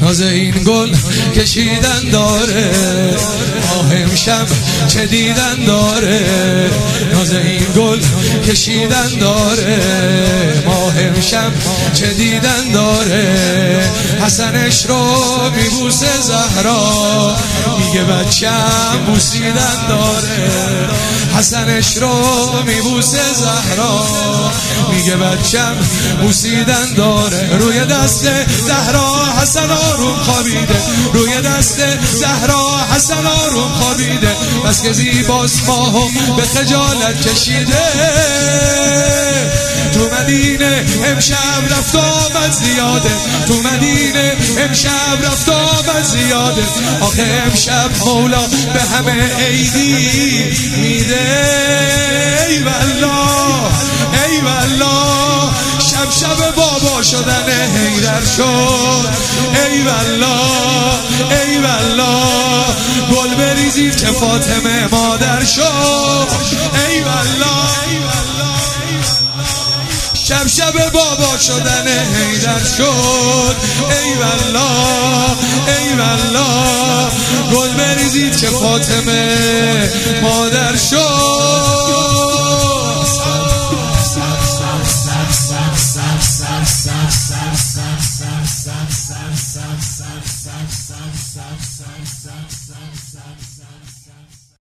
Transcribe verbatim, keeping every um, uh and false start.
ناز این گل کشیدن داره، آه امشب چه دیدن داره. ناز این گل کشیدن داره، ماه امشب چه دیدن داره. حسنش رو میبوسه زهرا، میگه بچم بوسیدن داره. حسنش رو میبوسه زهرا، میگه بچم بوسیدن داره. روی دست زهرا حسن آروم خوابیده، روی دست زهرا حسن آروم خوابیده. بس که زیباست ماهو به خجالت کشیده. تو مدینه امشب رفت آمد زیاده، تو مدینه امشب رفت آمد زیاده. آخه امشب مولا به همه عیدی میده. ای والله ای والله شب شب بابا شدن حیدر شد. ای والله ای والله گل بریزید که فاطمه مادر شد. ای والله شب شب بابا شدن حیدر شد. ای والله ای والله گل بریزید که فاطمه مادر شد.